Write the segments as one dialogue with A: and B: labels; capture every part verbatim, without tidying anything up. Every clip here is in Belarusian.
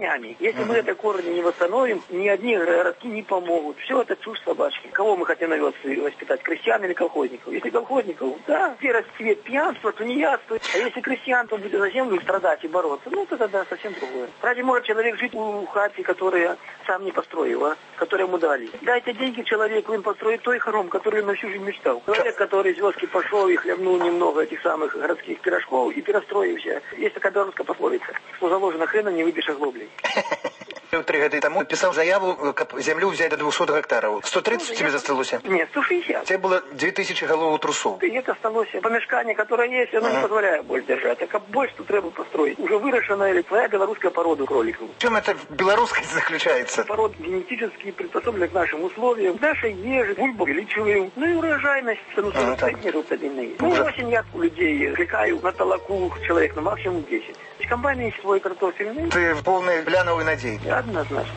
A: корнями. Если uh-huh. мы это корни не восстановим, ни одни городки не помогут. Все это чушь собачки. Кого мы хотим навез воспитать, крестьян или колхозников? Если колхозников, да, где расцвет пьянства, то не яство. А если крестьян, то будет за землю страдать и бороться. Ну, это да, совсем другое. Разве может человек жить в хате, которую сам не построил, а? Которую ему дали? Дайте деньги человеку, он построит той хором, который он на всю жизнь мечтал. Человек, который из вёски пошел и хлебнул немного этих самых городских пирожков и перестроился. Есть такая белорусская пословица, что заложено хрена, не выбьешь оглоблей.
B: Три года тому писал заяву, каб землю взять до двухсот гектаров. сто тридцать ну, тебе я... засталося?
A: Нет, сто шестьдесят.
B: Тебе было две тысячи голов трусов.
A: И это осталось. Помешкание, которое есть, оно ага. не позволяет больше держать. А как больше, то треба построить. Уже выращенная или твоя белорусская порода кроликов.
B: В чем это белорусскость заключается?
A: Породы генетически приспособлены к нашим условиям. Нашей ежи, бульбу увеличиваем. Ну и урожайность, ну, ага, средние стабильные. Ну, осень я у людей кликаю на толоку человек на максимум десять. Комбайн есть свой картофельный.
B: Ты полный гляновый надей.
A: Однозначно.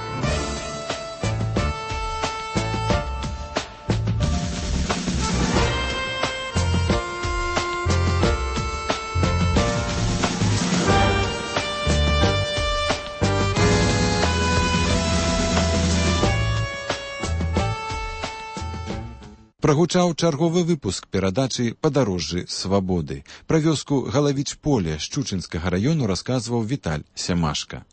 C: Прагучаў чарговы выпуск перадачы «Падарожжы свабоды». Пра вёску Галавіч-Поле Шчучынскага раёну расказваў Віталь Сямашка.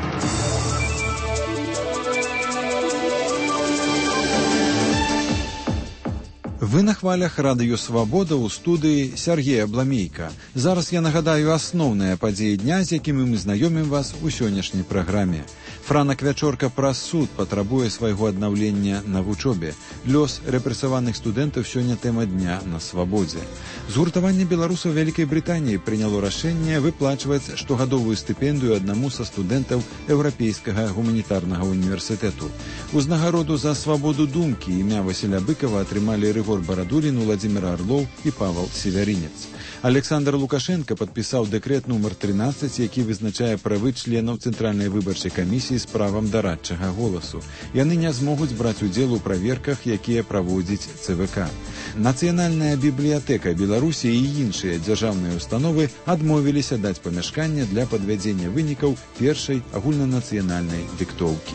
C: Вы на хвалях радыё «Свабода» ў студыі Сяргея Бламейка. Зараз я нагадаю асноўныя падзеі дня, з якімі мы знаёмім вас у сённяшняй праграме. Франак Вячорка праз суд патрабуе свайго аднаўлення на вучобе. Лёс рэпрэсаваных студэнтаў сёння тэма дня на свабодзе. Згуртаванне беларусаў Вялікай Брытаніі прыняло рашэнне выплачваць штогадовую стыпендыю аднаму са студэнтаў Еўрапейскага гуманітарнага універсітэту. Узнагароду за свабоду думкі імя Васіля Быкава атрымалі Рыгор Барадулін, Владзімир Арлоў і Павел Севярінец. Александр Лукашенко падпісаў дэкрэт нумар трынаццаць, які вызначае правы членаў Цэнтральнай выбарчай камісіі з правам дарадчага голасу. Яны не змогуць браць удзел у праверках, якія праводзіць цэ вэ ка. Нацыянальная бібліятэка Беларусі і іншыя дзяржаўныя установы адмовіліся даць памяшканне для падвядзення вынікаў першай агульнанацыянальнай дыктоўкі.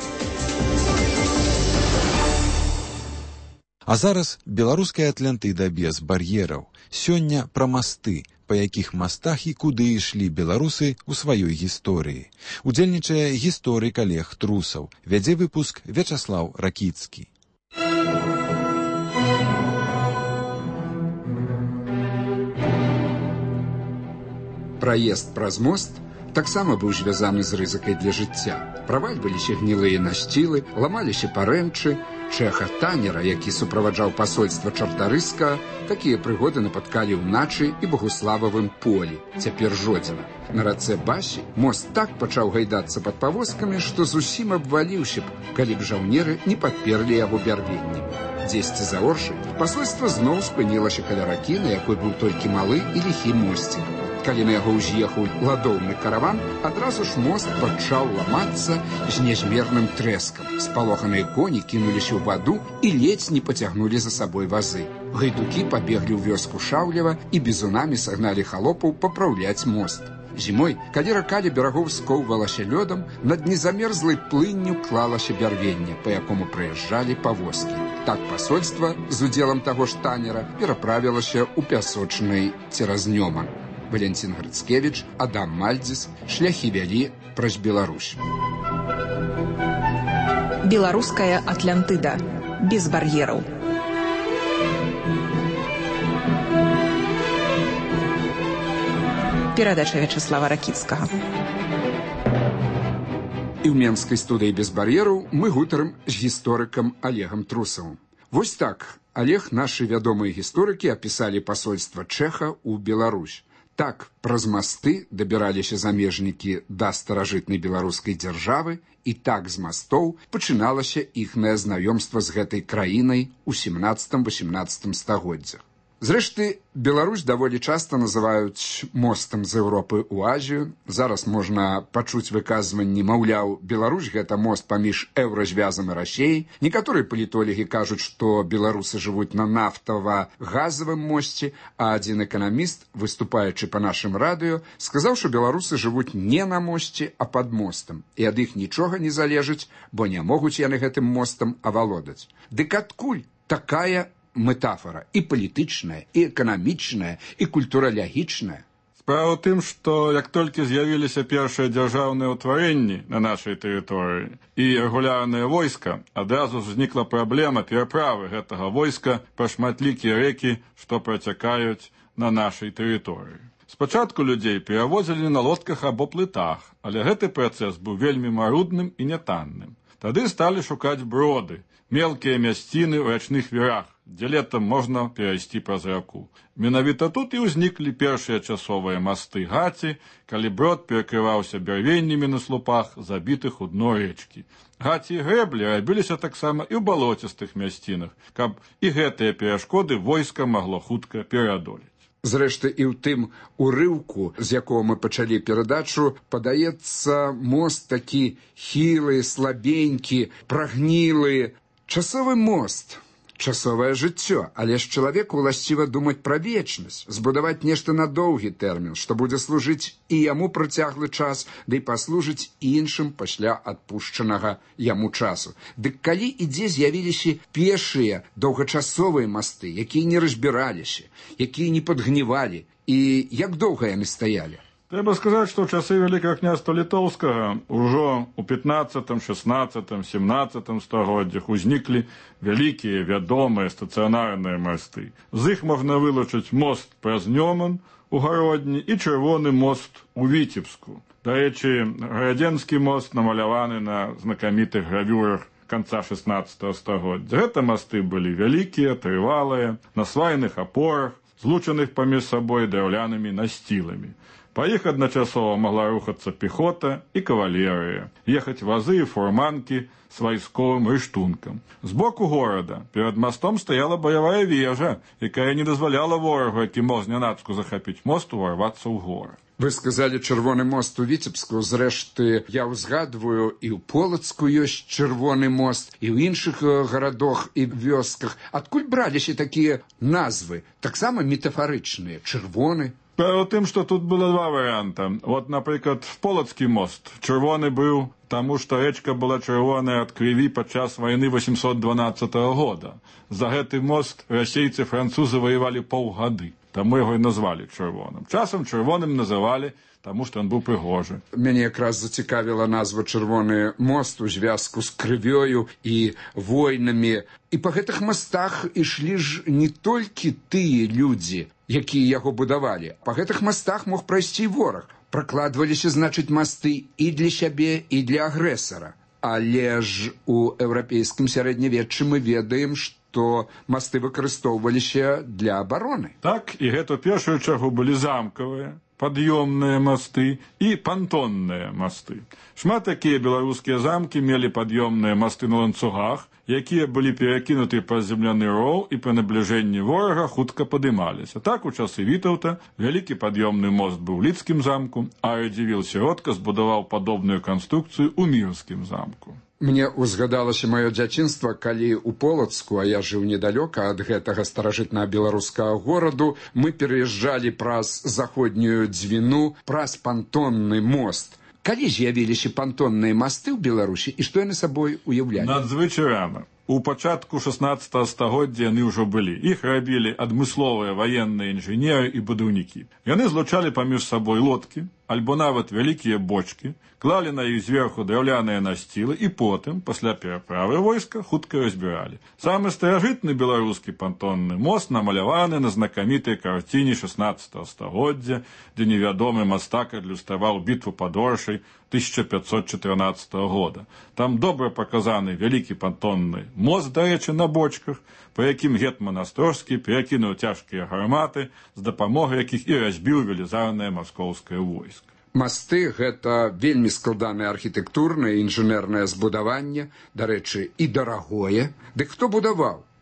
C: А зараз беларуская Атлантыда без бар'ераў. Сёння пра масты, па якіх мастах і куды ішлі беларусы ў сваёй гісторыі. Удзельнічае гісторык Олег Трусаў. Вядзе выпуск Вячаслаў Ракіцкі.
D: Праезд праз мост таксама быў звязаны з рызыкай для жыцця. Правальваліся гнілыя насцілы, ламаліся парэнчы. Чэха Танера, які суправаджаў пасольства Чартарыска, такія прыгоды напаткалі ўначы і Багуслававым полі, цяпер Жодзіна. На рацэ Басі мост так пачаў гайдацца пад павозкамі, што зусім абваліўся б, калі б жаўнеры не падперлі яго бярвеннем. Дзесьці за Оршай пасольства зноў спынілася каля ракі, на якой быў толькі малы і ліхі мосцік. Калі на яго ўз'ехаў ладоўны караван, адразу ж мост пачаў ламацца з нязмерным трэскам. Спалоханыя коні кінуліся ў ваду і ледзь не пацягнулі за сабой вазы. Гайдукі пабеглі ў вёску Шаўлева і бізунамі сагналі халопаў папраўляць мост. Зімой, калі рака ля берагоў скоўвалася лёдам, над незамерзлай плынню клалася бярвенне, па якому праязджалі павозкі. Так пасольства з удзелам таго ж Танера пераправілася ў пясочнай цераз Нёман. Валентин Грыцкевич, Адам Мальдзіс, шляхі вялі праз Беларусь.
E: Беларуская Атлантыда. Без бар'ераў. Перадача Вячаслава Ракіцкага.
D: І ў менскай студыі без бар'ераў мы гутарым з гісторыкам Олегам Трусавым. Вось так Олег, нашы вядомыя гісторыкі апісалі пасольства Чэха ў Беларусь. Так праз масты дабіраліся замежнікі да старажытнай беларускай дзяржавы, і так з мастоў пачыналася іхнае знаёмства з гэтай краінай у семнаццатым-васемнаццатым стагоддзях. Зрэшты, Беларусь даволі часта называюць мостам з Еўропы ў Азію. Зараз можна пачуць выказванні, маўляў, Беларусь гэта мост паміж еўразвязам і Расіяй. Некаторыя палітолагі кажуць, што беларусы жывуць на нафтава-газавым мосце, а адзін эканаміст, выступаючы па нашым радыё, сказаў, што беларусы жывуць не на мосце, а пад мостам. І ад іх нічога не залежыць, бо не могуць яны гэтым мостам авалодаць. Дык адкуль такая метафора і палітычная, і эканамічная, і культуралягічная?
F: Справа ў тым, што як толькі з'явіліся першыя дзяржаўныя ўтварэнні на нашай тэрыторыі і рэгулярнае войска, адразу ж узнікла праблема пераправы гэтага войска па шматлікія рэкі, што працякаюць на нашай тэрыторыі. Спачатку людзей перавозілі на лодках або плытах, але гэты працэс быў вельмі марудным і нятанным. Тады сталі шукаць броды, мелкія мясціны ў рачных вірах, дзе летам можна перайсці праз раку. Менавіта тут і ўзніклі першыя часовыя масты гаці, калі брод перакрываўся бярвеннямі на слупах, забітых у дно рэчкі. Гаці і грэблі рабіліся таксама і ў балоцістых мясцінах, каб і гэтыя перашкоды войска магло хутка пераадолець.
D: Зрэшты, і ў тым урыўку, з якого мы пачалі перадачу, падаецца мост такі хілы, слабенькі, прагнілы. Часовы мост, часовае жыццё, але ж чалавеку ўласціва думаць пра вечнасць, збудаваць нешта на доўгі тэрмін, што будзе служыць і яму працяглы час, ды і паслужыць іншым пасля адпушчанага яму часу. Дык калі і дзе з'явіліся пешыя доўгачасовыя масты, якія не разбіраліся, якія не падгнівалі, і як доўга яны стаялі?
F: Трэба сказаць, што ў часы Вялікага княства Літоўскага ўжо ў пятнаццатым, шаснаццатым, семнаццатым стагоддзях узніклі вялікія вядомыя стацыянарныя масты. З іх можна вылучыць мост праз Нёман у Гародні і чырвоны мост у Віцебску. Дарэчы, Гарадзенскі мост намаляваны на знакамітых гравюрах канца шаснаццатага стагоддзя. Гэта масты былі вялікія, трывалыя, на свайных апорах, злучаных паміж сабой драўлянымі насціламі. Па іх адначасова магла рухацца пехота і кавалерыя, ехаць вазы і фурманкі з вайсковым рыштункам. Збоку горада перад мастом стаяла баявая вежа, якая не дазваляла ворагу, які мог знянацку захапіць мост, уварвацца ў горад.
D: Вы сказалі чырвоны мост у Віцебску, зрэшты, я ўзгадваю, і ў Полацку ёсць чырвоны мост, і ў іншых гарадах і вёсках. Адкуль браліся такія назвы, таксама метафарычныя, чырвоны?
F: Справа ў тым, што тут было два варыянта. Вот, напрыклад, Полацкі мост. Чырвоны быў, таму што рэчка была чырвоная ад крыві падчас вайны восемьсот дванаццатага года. За гэты мост расейцы французы ваявалі паўгады, таму яго і назвалі чырвоным. Часам чырвоным называлі, таму што ён быў прыгожы.
D: Мяне якраз зацікавіла назва чырвоны мост у звязку з крывёю і войнамі. І па гэтых мастах ішлі ж не толькі тыя людзі, якія яго будавалі. Па гэтых мастах мог прайсці вораг. Пракладваліся, значыць, масты і для сябе, і для агрэсара. Але ж у еўрапейскім сярэднявеччы мы ведаем, што масты выкарыстоўваліся для абароны.
F: Так, і гэта ў першую чаргу былі замкавыя, пад'ёмныя масты і пантонныя масты. Шмат такія беларускія замкі мелі пад'ёмныя масты на ланцугах, якія былі перакінуты праз земляны роў і пры набліжэнні ворага хутка падымаліся. Так, у часы Вітаўта вялікі пад'ёмны мост быў у Лідскім замку, а Радзівіл Сіротка збудаваў падобную канструкцыю ў Мірскім замку.
D: Мне ўзгадалася маё дзяцінства, калі ў Полацку, а я жыў недалёка ад гэтага старажытнага беларускага гораду, мы пераязджалі праз заходнюю дзвіну, праз пантонны мост. Калі з'явіліся пантонныя масты ў Беларусі і што яны сабой уяўлялі?
F: Надзвычай рана. У пачатку шаснаццатага стагоддзя яны ўжо былі. Іх рабілі адмысловыя ваенныя інжынеры і будаўнікі. Яны злучалі паміж сабой лодкі, альбо нават вялікія бочкі, клалі на іх зверху драўляныя насцілы і потым, пасля пераправы войска, хутка разбіралі. Самы старажытны беларускі пантонны мост намаляваны на знакамітай карціне шаснаццатага стагоддзя, дзе невядомы мастак адлюстраваў бітву пад Оршай тысяча пятьсот чатырнаццатага года. Там добра паказаны вялікі пантонны мост, дарэчы, на бочках, па якім гетман Астрожскі перакінуў цяжкія гарматы, з дапамогай якіх і разбіў велізарнае маскоўскае войска.
D: Масты – гэта вельмі складанае архітэктурнае і інжынернае збудаванне, дарэчы, і дарагое. Дык хто будаваў?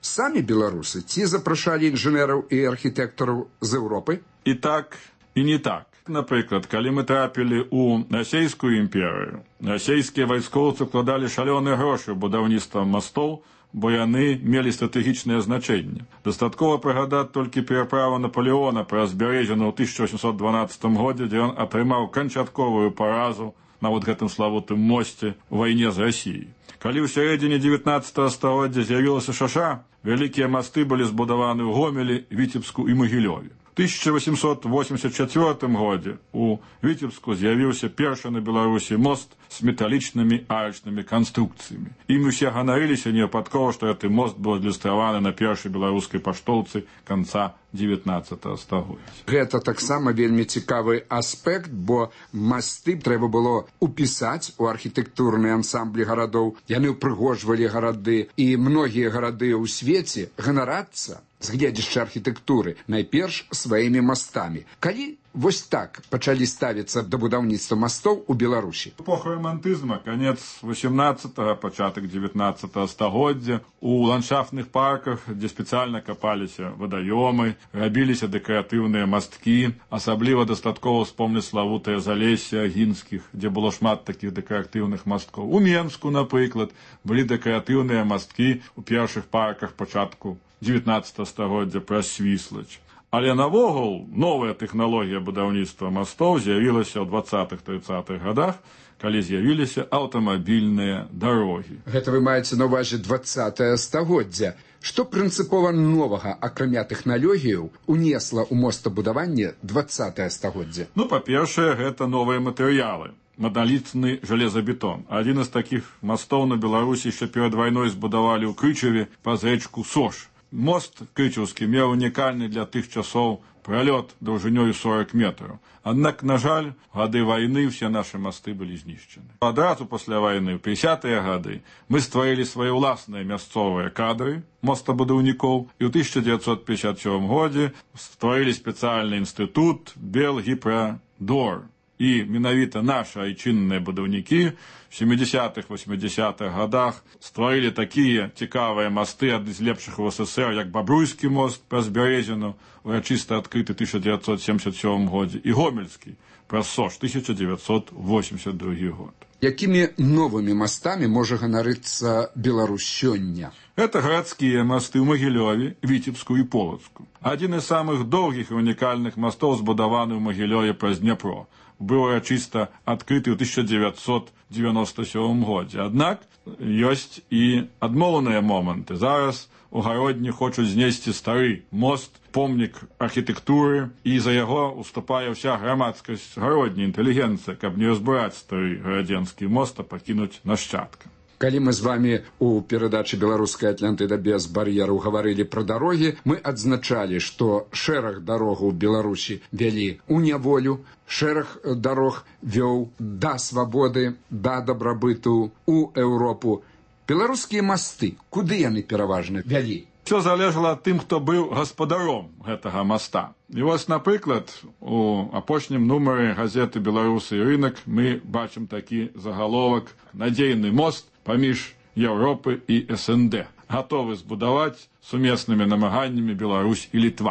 D: самі беларусы ці запрашалі інжынераў і архітэктараў з Еўропы?
F: І так, і не так. Напрыклад, калі мы трапілі ў расійскую імперыю, расійскія вайскоўцы вкладалі шалёныя грошы ў будаўніцтва мастоў, бо яны мелі стратэгічнае значэнне. Дастаткова прыгадаць толькі пераправу Наполеона праз Бярэзіну ў тысяча восемьсот дванаццатым годзе, дзе ён атрымаў канчатковую паразу на вот гэтым славутым мосце ў вайне з Расіяй. Калі ў сярэдзіне дзевятнаццатага стагоддзя з'явілася шаша, вялікія масты былі збудаваны ў Гомелі, Віцебску і Магілёве. У тысяча восемьсот восемьдесят четвёртым годзе у Віцебску з'явіўся першы на Беларусі мост з металічнымі арачнымі канструкцыямі. Ім усе ганарыліся невыпадкова, што гэты мост быў адлюстраваны на першай беларускай паштоўцы канца дзевятнаццатага стагоддзя.
D: Гэта таксама вельмі цікавы аспект, бо масты трэба было упісаць у архітэктурныя ансамблі гарадоў. Яны ўпрыгожвалі гарады, і многія гарады ў свеце ганарацца з гледзяшча архітэктуры найперш сваімі мастамі. Калі вось так пачалі ставіцца да будаўніцтва мастоў у Беларусі?
F: Эпоха романтызма, канец восемнадцатага, пачатак дзевятнаццатага стагоддзя. У ландшафтных парках, дзе спецыяльна капаліся вадаёмы, рабіліся дэкаратыўныя масткі. Асабліва дастаткова вспомніць славутае Залессе Агінскіх, дзе было шмат такіх дэкаратыўных масткоў. У Менску, напрыклад, былі дэкаратыўныя масткі ў першых парках пачатку дзевятнаццатага стагоддзя праз Свіслач. Але навогул новая тэхналогія будаўніцтва мастоў з'явілася ў дваццатых-трыццатых гадах, калі з'явіліся аўтамабільныя дарогі.
D: Гэта вы маеце на ўвазе дваццатае стагоддзя. Што прынцыпова новага, акрамя тэхналогіяў, унесла ў мостабудаванне дваццатае стагоддзя?
F: Ну, па-першае, гэта новыя матэрыялы. Монолітны жалезабетон. Адзін з такіх мастоў на Беларусі яшчэ перад вайной збудавалі ў Крычаве праз рэчку Сош. Мост крычаўскі меў унікальны для тых часоў пралёт даўжынёю сорок метраў. Аднак, на жаль, гады вайны ўсе нашы масты былі знішчаны. Адразу пасля вайны, ў пятидесятыя гады, мы стварылі свае ўласныя мясцовыя кадры мостабудаўнікоў, і ў тысяча дзевяцьсот пятьдесят сёмым годзе стварылі спецыяльны інстытут Белгіпрадор. І менавіта нашы айчынныя будаўнікі в сямідзесятых-восьмідзесятых годах стварылі такія цікавыя масты ад з лепшых у СССР, як Бабруйскі мост праз Бярэзіну, урачыста адкрыты тысяча дзевяцьсот семьдесят сёмым годзе, і Гомельскі праз Сош, тысяча дзевяцьсот восемьдесят другі год.
D: Якімі новымі мастамі можа ганарыцца Беларусь сёння?
F: Это гарадскія масты ў Магілёве, Віцебску і Полацку. Адзін з самых доўгіх і унікальных мастоў збудаваны ў Магілёве праз Дняпро. Быў урачыста адкрыты ў тысяча дзевяцьсот дзевяноста сёмым годзе. Аднак ёсць і адмоўныя моманты. Зараз у Гародні хочуць знесці стары мост, помнік архітэктуры, і за яго уступае ўся грамадскасць Гародні, інтэлігенцыя, каб не разбураць стары гарадзенскі мост, а пакінуць нашчадкам.
D: Калі мы з вамі у перадачы «Беларуская Атлантыда без бар'ераў» гаварылі пра дарогі, мы адзначалі, што шэраг дарогаў Беларусі вялі ў няволю, шэраг дарог вёў да свабоды, да дабрабыту у Еўропу. Беларускія масты, куды яны пераважна вялі?
F: Все залежало ад тым, хто быў гаспадаром гэтага моста. І вось, напрыклад, у апошнім нумары газеты «Беларусы і рынок» мы бачым такі загаловак «Надзейны мост паміж Еўропы і СНД. Гатовы збудаваць сумеснымі намаганнямі Беларусь і Літва».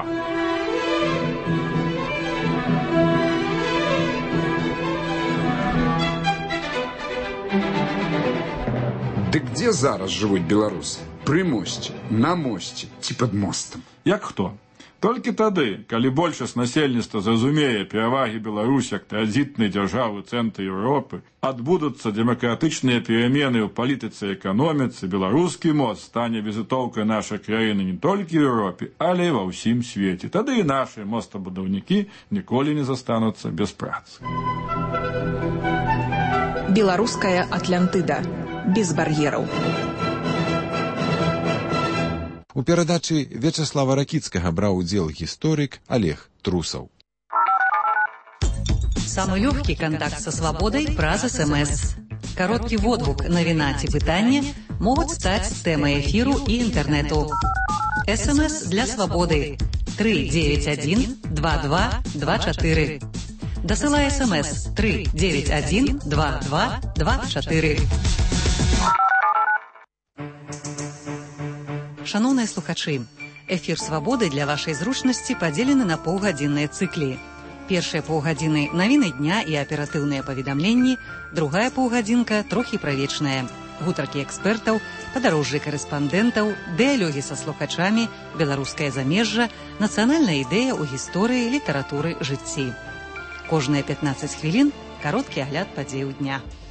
D: Дык дзе зараз жывуць беларусы? Пры мосце, на мосце ці пад мостам?
F: Як хто? Толькі тады, калі большасць насельніцтва зразумее перавагі Беларусь як транзітнай дзяржавы ў цэнтры Еўропы, адбудуцца дэмакратычныя перамены ў палітыцы і эканоміцы, беларускі мост стане візітоўкай нашай краіны не толькі ў Еўропе, але і ва ўсім свеце. Тады і нашы мостабудаўнікі ніколі не застануцца без працы.
E: Беларуская Атлантыда. Без бар'ераў.
C: У перадачы Вячаслава Ракіцкага браў удзел гісторык Олег Трусаў.
G: Самый легкий контакт со свободой праз СМС. Короткий водгук, навіна ці пытанне могуць стаць тэмай эфіру і інтэрнэту. СМС для свободы три девять один два два два четыре. Дасылай СМС три девять один два два два четыре. Шаноўныя слухачы, эфір «Свабоды» для вашай зручнасці падзелены на паўгадзінныя цыклі. Першыя паўгадзіны навіны дня і аператыўныя паведамленні, другая паўгадзінка трохі правечная. Гутаркі экспертаў, падарожжы карэспандэнтаў, дыялогі са слухачамі, беларускае замежжа, нацыянальная ідэя ў гісторыі, літаратуры, жыцці. Кожныя пятнаццаць хвілін кароткі агляд падзеяў дня.